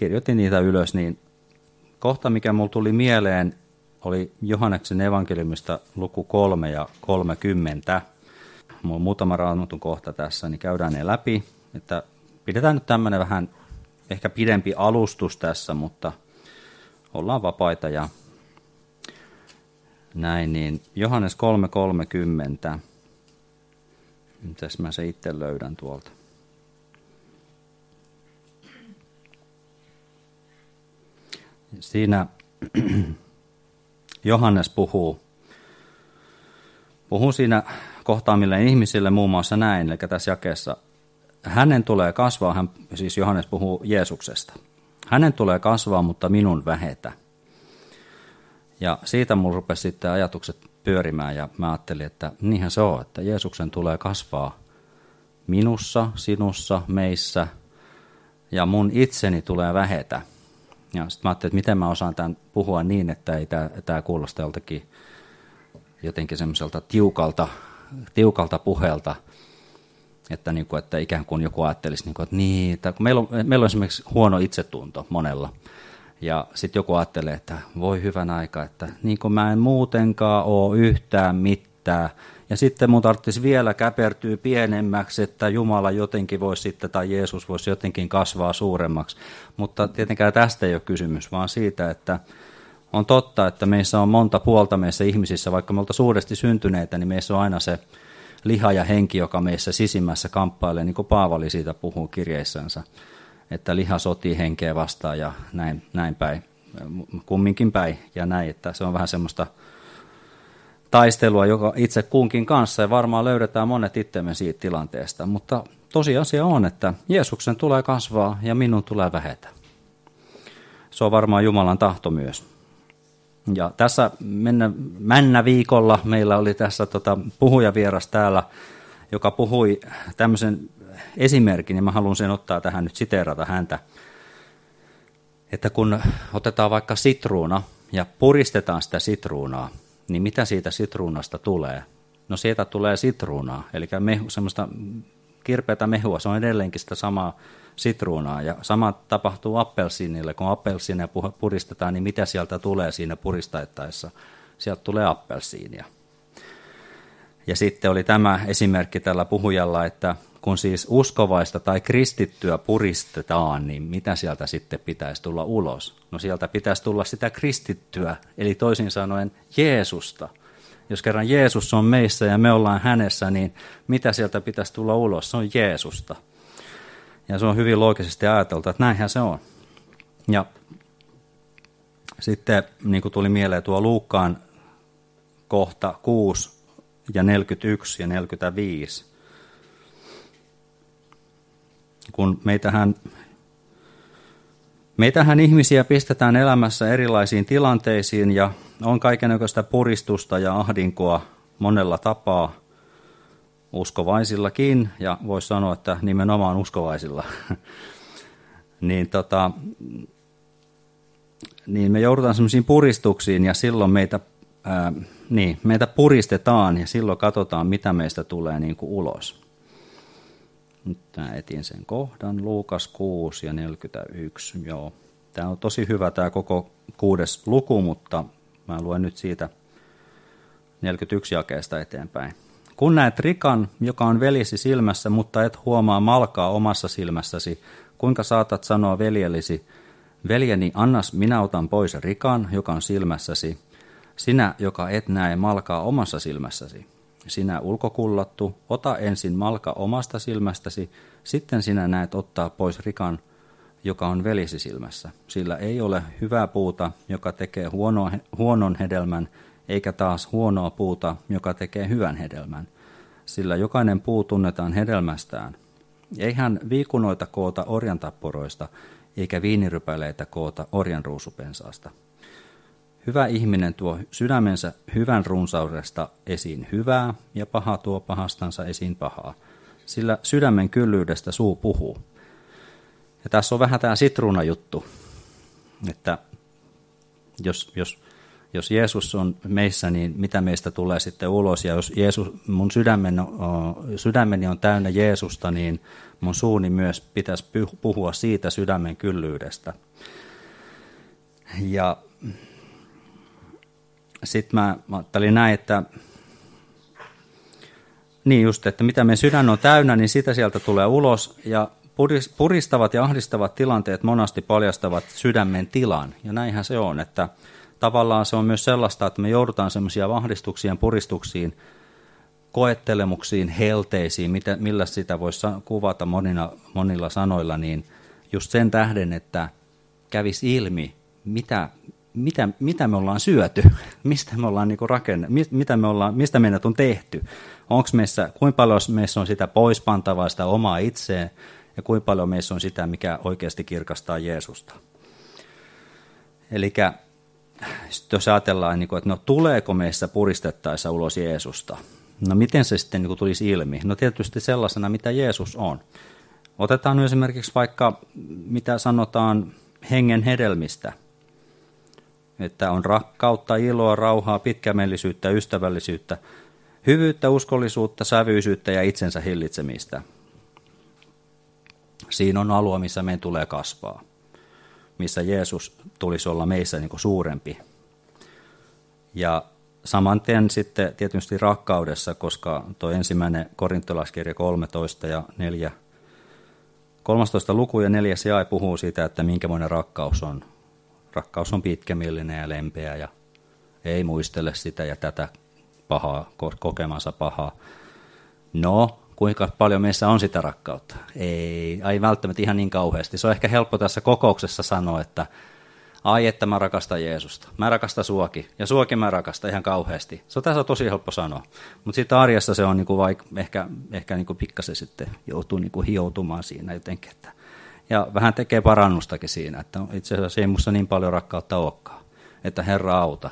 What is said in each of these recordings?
kirjoitin niitä ylös, niin kohta, mikä mulle tuli mieleen, oli Johanneksen evankeliumista luku 3 ja 30. Mulla on muutama raamatun kohta tässä, niin käydään ne läpi. Että pidetään nyt tämmöinen vähän ehkä pidempi alustus tässä, mutta ollaan vapaita ja näin. Niin Johannes 3.30. Mitäs mä se itse löydän tuolta? Siinä Johannes puhuu siinä kohtaamille ihmisille muun muassa näin, eli tässä jakeessa. Hänen tulee kasvaa, siis Johannes puhuu Jeesuksesta. Hänen tulee kasvaa, mutta minun vähetä. Ja siitä mulla rupesi sitten ajatukset pyörimään ja mä ajattelin, että niinhän se on, että Jeesuksen tulee kasvaa minussa, sinussa, meissä ja mun itseni tulee vähetä. Ja sitten mä ajattelin, että miten mä osaan tämän puhua niin, että ei tämä kuulosta jotenkin semmoiselta tiukalta puheelta, että ikään kuin joku ajattelisi, että kun meillä on esimerkiksi huono itsetunto monella. Ja sitten joku ajattelee, että voi hyvän aika, että niin kuin mä en muutenkaan ole yhtään mitään. Ja sitten mun tarvitsisi vielä käpertyä pienemmäksi, että Jumala jotenkin voisi sitten, tai Jeesus voisi jotenkin kasvaa suuremmaksi. Mutta tietenkään tästä ei ole kysymys, vaan siitä, että on totta, että meissä on monta puolta meissä ihmisissä, vaikka me oltaisiin suuresti syntyneitä, niin meissä on aina se liha ja henki, joka meissä sisimmässä kamppailee, niin kuin Paavali siitä puhuu kirjeissänsä, että liha sotii henkeä vastaan ja näin päin, kumminkin päin ja näin, että se on vähän semmoista taistelua, joka itse kunkin kanssa ja varmaan löydetään monet itsemme siitä tilanteesta, mutta tosiasia on, että Jeesuksen tulee kasvaa ja minun tulee vähetä. Se on varmaan Jumalan tahto myös. Ja tässä männä viikolla meillä oli tässä puhujavieras täällä, joka puhui tämmöisen esimerkin, ja mä haluan sen ottaa tähän nyt siteerata häntä, että kun otetaan vaikka sitruuna ja puristetaan sitä sitruunaa, niin mitä siitä sitruunasta tulee? No sieltä tulee sitruunaa, eli semmoista kirpeätä mehua, se on edelleenkin sitä samaa sitruunaa, ja sama tapahtuu appelsiinille, kun appelsiinia puristetaan, niin mitä sieltä tulee siinä puristettaessa? Sieltä tulee appelsiinia. Ja sitten oli tämä esimerkki tällä puhujalla, että kun siis uskovaista tai kristittyä puristetaan, niin mitä sieltä sitten pitäisi tulla ulos? No sieltä pitäisi tulla sitä kristittyä, eli toisin sanoen Jeesusta. Jos kerran Jeesus on meissä ja me ollaan hänessä, niin mitä sieltä pitäisi tulla ulos? Se on Jeesusta. Ja se on hyvin loogisesti ajateltu, että näinhän se on. Ja sitten niin kuin tuli mieleen tuo Luukkaan kohta 6 ja 41 ja 45. Kun meitähän ihmisiä pistetään elämässä erilaisiin tilanteisiin ja on kaikennäköistä puristusta ja ahdinkoa monella tapaa, uskovaisillakin, ja voisi sanoa, että nimenomaan uskovaisilla, niin me joudutaan semmoisiin puristuksiin, ja silloin meitä puristetaan, ja silloin katsotaan, mitä meistä tulee niin kuin ulos. Nyt mä etin sen kohdan, Luukas 6 ja 41, joo. Tämä on tosi hyvä tämä koko 6. luku, mutta mä luen nyt siitä 41 jakeesta eteenpäin. Kun näet rikan, joka on veljesi silmässä, mutta et huomaa malkaa omassa silmässäsi, kuinka saatat sanoa veljellesi, veljeni, annas minä otan pois rikan, joka on silmässäsi, sinä, joka et näe malkaa omassa silmässäsi. Sinä ulkokullattu, ota ensin malka omasta silmästäsi, sitten sinä näet ottaa pois rikan, joka on veljesi silmässä. Sillä ei ole hyvää puuta, joka tekee huonon hedelmän, eikä taas huonoa puuta, joka tekee hyvän hedelmän. Sillä jokainen puu tunnetaan hedelmästään. Eihän viikunoita koota orjantapporoista, eikä viinirypäleitä koota orjanruusupensaasta. Hyvä ihminen tuo sydämensä hyvän runsaudesta esiin hyvää, ja paha tuo pahastansa esiin pahaa. Sillä sydämen kyllyydestä suu puhuu. Ja tässä on vähän tämä sitruunajuttu, että jos Jos Jeesus on meissä, niin mitä meistä tulee sitten ulos? Ja jos mun sydämeni on täynnä Jeesusta, niin mun suuni myös pitäisi puhua siitä sydämen kyllyydestä. Ja sitten mä ajattelin näin, että niin just, että mitä meidän sydän on täynnä, niin sitä sieltä tulee ulos. Ja puristavat ja ahdistavat tilanteet monasti paljastavat sydämen tilan. Ja näinhän se on, että tavallaan se on myös sellaista, että me joudutaan semmoisia ahdistuksiin, puristuksiin, koettelemuksiin, helteisiin, millä sitä voisi kuvata monilla sanoilla, niin just sen tähden, että kävisi ilmi, mitä me ollaan syöty, mistä me ollaan niinku mistä meidät on tehty. Onko meissä, kuinka paljon meissä on sitä poispantavaa, sitä omaa itseä, ja kuinka paljon meissä on sitä, mikä oikeasti kirkastaa Jeesusta. Eli jos ajatellaan, että no tuleeko meissä puristettaessa ulos Jeesusta, no miten se sitten tulisi ilmi? No tietysti sellaisena, mitä Jeesus on. Otetaan nyt esimerkiksi vaikka, mitä sanotaan hengen hedelmistä, että on rakkautta, iloa, rauhaa, pitkämielisyyttä, ystävällisyyttä, hyvyyttä, uskollisuutta, sävyisyyttä ja itsensä hillitsemistä. Siinä on alue, missä meidän tulee kasvaa, missä Jeesus tulisi olla meissä niin kuin suurempi. Ja samanten sitten tietysti rakkaudessa, koska tuo 1. Korintolaiskirja 13 ja 4, 13 luku ja 4 jae puhuu siitä, että minkämoinen rakkaus on. Rakkaus on pitkämielinen ja lempeä ja ei muistele sitä ja tätä pahaa, kokemansa pahaa. No, kuinka paljon meissä on sitä rakkautta? Ei välttämättä ihan niin kauheasti. Se on ehkä helppo tässä kokouksessa sanoa, että että mä rakastan Jeesusta. Mä rakastan suakin. Ja suakin mä rakastan ihan kauheasti. Se on tässä tosi helppo sanoa. Mutta sitten arjessa se on niinku ehkä niinku pikkasen sitten joutuu niinku hioutumaan siinä jotenkin. Ja vähän tekee parannustakin siinä, että itse asiassa ei musta niin paljon rakkautta olekaan. Että Herra auta.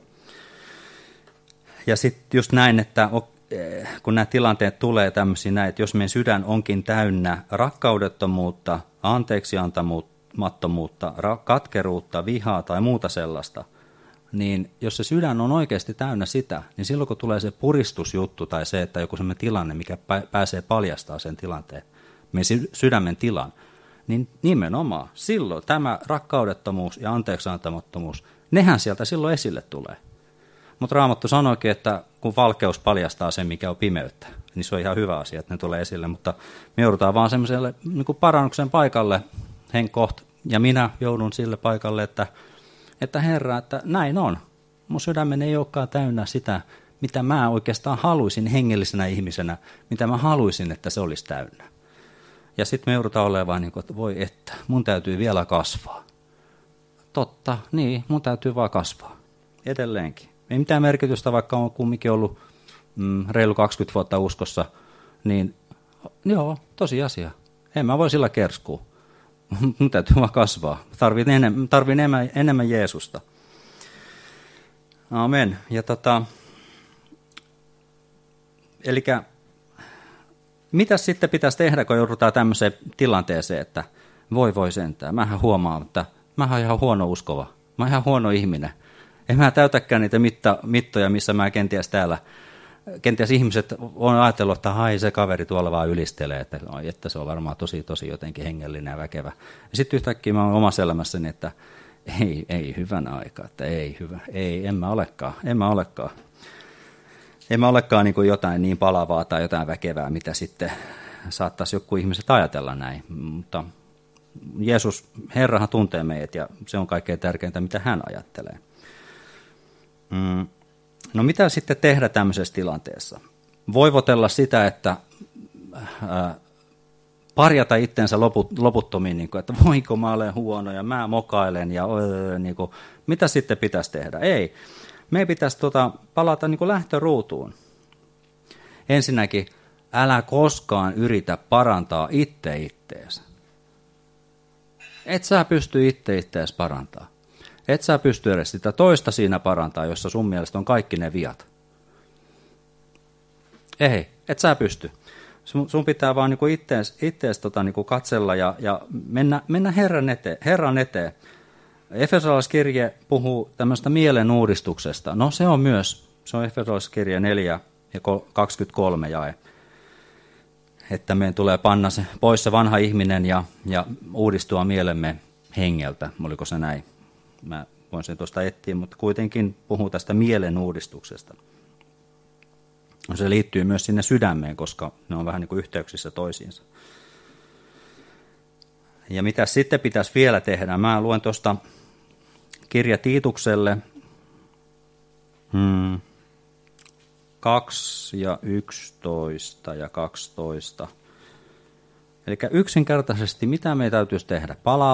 Ja sitten just näin, että kun nämä tilanteet tulee tämmöisiä näin, että jos meidän sydän onkin täynnä rakkaudettomuutta, anteeksiantamattomuutta, katkeruutta, vihaa tai muuta sellaista, niin jos se sydän on oikeasti täynnä sitä, niin silloin kun tulee se puristusjuttu tai se, että joku sellainen tilanne, mikä pääsee paljastaa sen tilanteen, meidän sydämen tilan, niin nimenomaan silloin tämä rakkaudettomuus ja anteeksiantamattomuus, nehän sieltä silloin esille tulee. Mutta Raamattu sanoikin, että kun valkeus paljastaa sen, mikä on pimeyttä, niin se on ihan hyvä asia, että ne tulee esille. Mutta me joudutaan vaan semmoiselle niin kuin parannuksen paikalle, henkoht, ja minä joudun sille paikalle, että Herra, että näin on. Mun sydämeni ei olekaan täynnä sitä, mitä mä oikeastaan haluaisin hengellisenä ihmisenä, mitä mä haluaisin, että se olisi täynnä. Ja sitten me joudutaan olemaan niin kuin, että voi että, mun täytyy vielä kasvaa. Totta, niin, mun täytyy vaan kasvaa. Edelleenkin. Ei mitään merkitystä, vaikka on kumminkin ollut reilu 20 vuotta uskossa, niin joo, tosiasia. En mä voi sillä kerskua. Mun täytyy vaan kasvaa. Tarvin enemmän Jeesusta. Amen. Ja elikkä mitä sitten pitäisi tehdä, kun joudutaan tämmöiseen tilanteeseen, että voi sentään. Mähän huomaan, että mä oon ihan huono uskova. Mä oon ihan huono ihminen. En mä täytäkään niitä mittoja, missä mä kenties ihmiset on ajatellut, että hai se kaveri tuolla vaan ylistelee, että se on varmaan tosi jotenkin hengellinen ja väkevä. Ja sitten yhtäkkiä mä oon omassa elämässäni, että ei hyvän aikaa, että en mä olekaan. En mä olekaan niin kuin jotain niin palavaa tai jotain väkevää, mitä sitten saattaisi joku ihmiset ajatella näin. Mutta Jeesus, Herrahan tuntee meidät ja se on kaikkein tärkeintä, mitä hän ajattelee. No mitä sitten tehdä tämmöisessä tilanteessa? Voivotella sitä, että parjata itsensä loputtomiin, niin kuin, että voinko mä olen huono ja mä mokailen ja niin kuin, mitä sitten pitäisi tehdä? Ei, meidän pitäisi palata niin kuin lähtöruutuun. Ensinnäkin, älä koskaan yritä parantaa itteensä. Et sä pysty ittees parantaa. Et sä pysty edes sitä toista siinä parantaa, jossa sun mielestä on kaikki ne viat. Ei, et sä pysty. Sun pitää vaan niinku ittees niinku katsella ja mennä Herran eteen. Efesolaiskirje puhuu tämmöistä mielen uudistuksesta. No se on Efesolaiskirje 4 ja 23 jae. Että meidän tulee panna se pois se vanha ihminen ja uudistua mielemme hengeltä. Oliko se näin? Mä voin sen tuosta etsiä, mutta kuitenkin puhuu tästä mielen uudistuksesta. Se liittyy myös sinne sydämeen, koska ne on vähän niin kuin yhteyksissä toisiinsa. Ja mitä sitten pitäisi vielä tehdä? Mä luen tuosta kirja Tiitukselle 2 ja 11 ja 12. Eli yksinkertaisesti, mitä meidän täytyisi tehdä?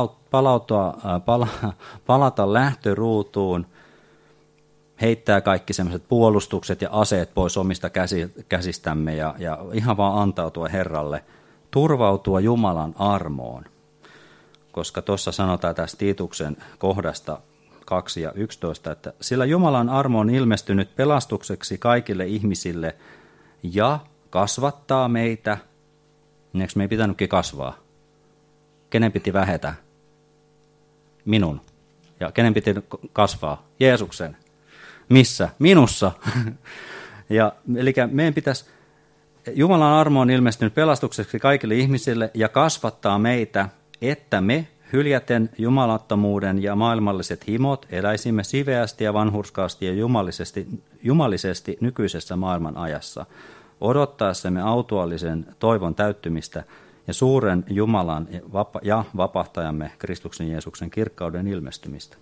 Palata lähtöruutuun, heittää kaikki sellaiset puolustukset ja aseet pois omista käsistämme ja ihan vaan antautua Herralle, turvautua Jumalan armoon. Koska tuossa sanotaan tästä Tiituksen kohdasta 2 ja 11, että sillä Jumalan armo on ilmestynyt pelastukseksi kaikille ihmisille ja kasvattaa meitä. Eikö me ei pitänytkin kasvaa? Kenen piti vähetä? Minun. Ja kenen piti kasvaa? Jeesuksen. Missä? Minussa. Eli meidän pitäisi, Jumalan armo on ilmestynyt pelastukseksi kaikille ihmisille ja kasvattaa meitä, että me hyljäten jumalattomuuden ja maailmalliset himot eläisimme siveästi ja vanhurskaasti ja jumalisesti nykyisessä maailman ajassa, odottaessamme autuallisen toivon täyttymistä ja suuren Jumalan ja vapahtajamme Kristuksen Jeesuksen kirkkauden ilmestymistä.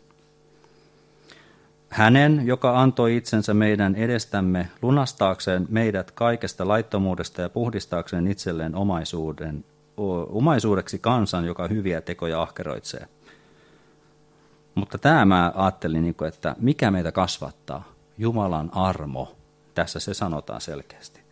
Hänen, joka antoi itsensä meidän edestämme lunastaakseen meidät kaikesta laittomuudesta ja puhdistaakseen itselleen omaisuudeksi kansan, joka hyviä tekoja ahkeroitsee. Mutta tämä mä ajattelin, että mikä meitä kasvattaa? Jumalan armo. Tässä se sanotaan selkeästi.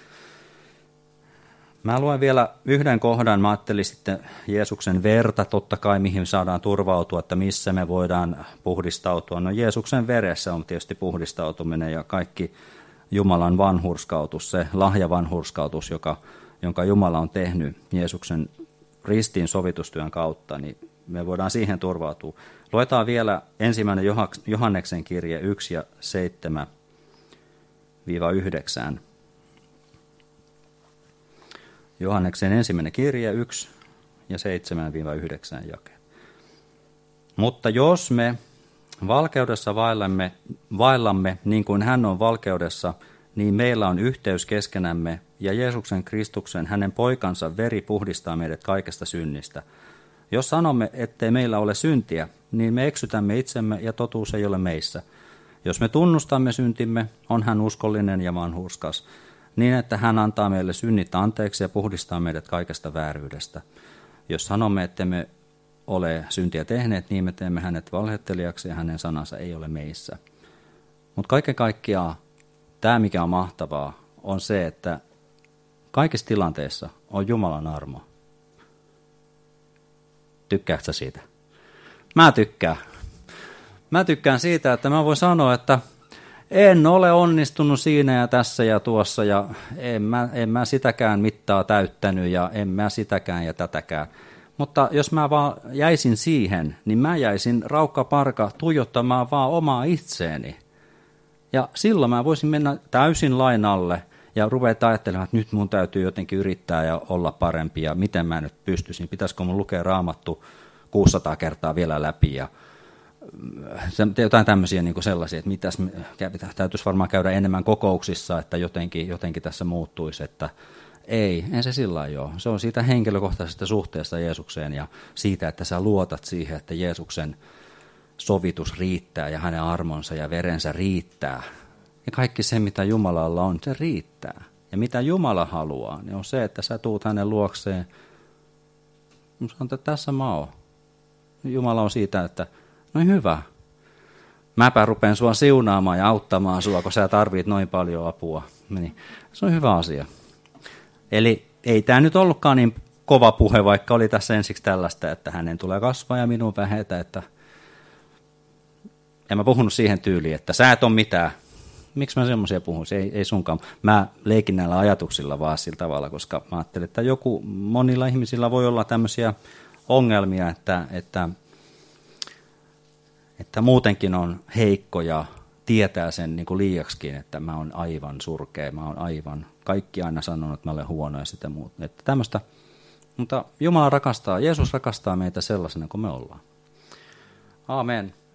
Mä luen vielä yhden kohdan. Mä ajattelin sitten Jeesuksen verta, totta kai mihin saadaan turvautua, että missä me voidaan puhdistautua. No Jeesuksen veressä on tietysti puhdistautuminen ja kaikki Jumalan vanhurskautus, se lahjavanhurskautus, jonka Jumala on tehnyt Jeesuksen ristiin sovitustyön kautta, niin me voidaan siihen turvautua. Luetaan vielä ensimmäinen Johanneksen kirje 1 ja 7-9. Johanneksen ensimmäinen kirje 1 ja 7-9 jake. Mutta jos me valkeudessa vaellamme niin kuin hän on valkeudessa, niin meillä on yhteys keskenämme ja Jeesuksen Kristuksen, hänen poikansa veri puhdistaa meidät kaikesta synnistä. Jos sanomme, ettei meillä ole syntiä, niin me eksytämme itsemme ja totuus ei ole meissä. Jos me tunnustamme syntimme, on hän uskollinen ja vanhurskas, niin että hän antaa meille synnit anteeksi ja puhdistaa meidät kaikesta vääryydestä. Jos sanomme, ettemme ole syntiä tehneet, niin me teemme hänet valhettelijaksi ja hänen sanansa ei ole meissä. Mutta kaiken kaikkiaan tämä, mikä on mahtavaa, on se, että kaikissa tilanteissa on Jumalan armo. Tykkäätkö sä siitä? Mä tykkään. Mä tykkään siitä, että mä voin sanoa, että en ole onnistunut siinä ja tässä ja tuossa ja en mä sitäkään mittaa täyttänyt ja en mä sitäkään ja tätäkään. Mutta jos mä vaan jäisin siihen, niin mä jäisin raukkaparka tuijottamaan vaan omaa itseeni. Ja silloin mä voisin mennä täysin lain alle ja ruveta ajattelemaan, että nyt mun täytyy jotenkin yrittää ja olla parempi ja miten mä nyt pystyisin. Pitäisikö mun lukea Raamattu 600 kertaa vielä läpi ja jotain tämmöisiä niin kuin sellaisia, että täytyisi varmaan käydä enemmän kokouksissa, että jotenkin tässä muuttuisi, että ei se sillä lailla ole. Se on siitä henkilökohtaisesta suhteesta Jeesukseen ja siitä, että sä luotat siihen, että Jeesuksen sovitus riittää ja hänen armonsa ja verensä riittää. Ja kaikki se, mitä Jumalalla on, se riittää. Ja mitä Jumala haluaa, niin on se, että sä tuut hänen luokseen. Sanon, että tässä mä oon. Jumala on siitä, että no hyvä. Mäpä rupean sua siunaamaan ja auttamaan sua, kun sä tarvit noin paljon apua. Niin, se on hyvä asia. Eli ei tämä nyt ollutkaan niin kova puhe, vaikka oli tässä ensiksi tällaista, että hänen tulee kasvaa ja minun vähetä, että en mä puhunut siihen tyyliin, että sä et ole mitään. Miksi mä semmoisia puhun? Ei sunkaan. Mä leikin näillä ajatuksilla vaan sillä tavalla, koska mä ajattelin, että monilla ihmisillä voi olla tämmöisiä ongelmia, että että muutenkin on heikko ja tietää sen niin kuin liiaksikin, että mä oon aivan surkea, kaikki aina sanonut, että mä olen huono ja sitä muuta. Että tämmöistä, mutta Jumala rakastaa, Jeesus rakastaa meitä sellaisena kuin me ollaan. Aamen.